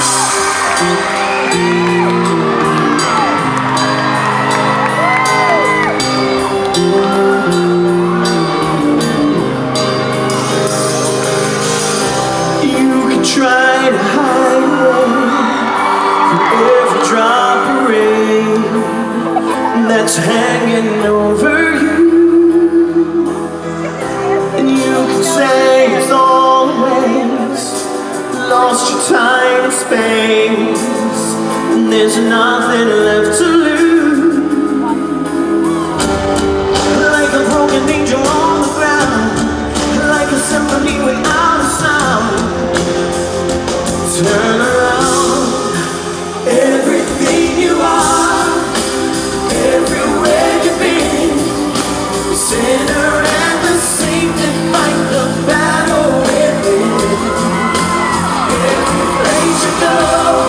Try to hide away from every drop of rain that's hanging over you, and you can say it's always lost your time and space, and there's nothing left to lose. Like a broken angel on the ground, like a symphony without a sound. Turn around, everything you are, everywhere you've been, sinner and the saint that fight the battle within. Every place you go,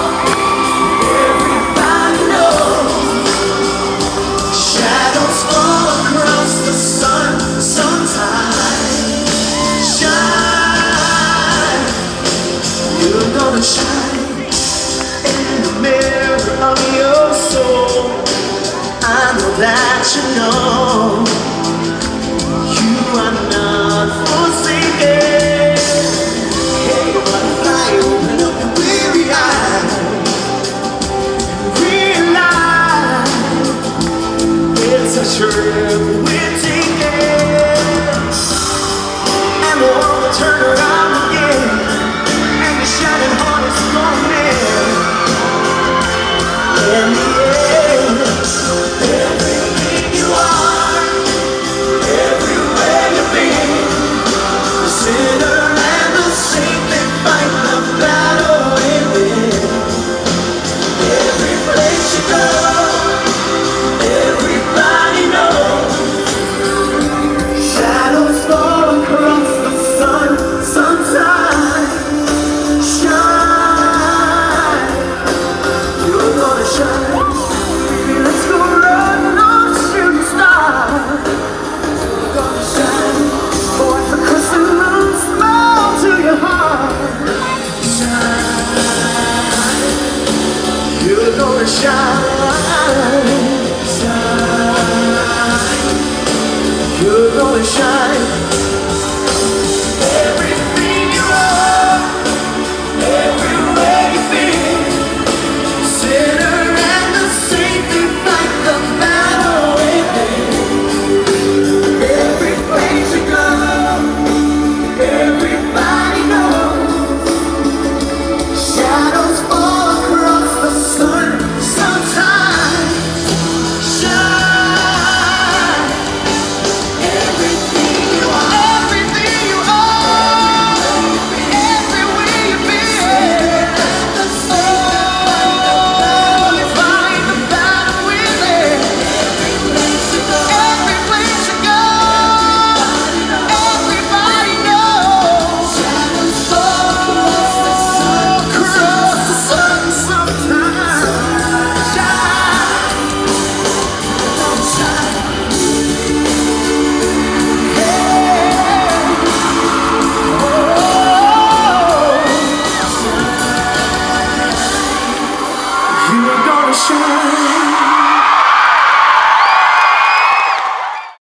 everybody knows, shadows fall across the sun, sometimes shine. You're gonna shine in the mirror of your soul. I know that you know you are not forsaken. Hey, butterfly, open up your weary eyes, realize it's a trip we're taking, and the world will turn around again. Shining heart is lonely in the end. Everything you are, everywhere you've been, the sinner and the saint that fight the battle within. Every place you go, everybody knows, shadows fall across the sun sometimes. Let's go run on shooting stars. We're gonna shine, boy, the Christmas smile to your heart. Shine, you're gonna shine, shine, you're gonna shine.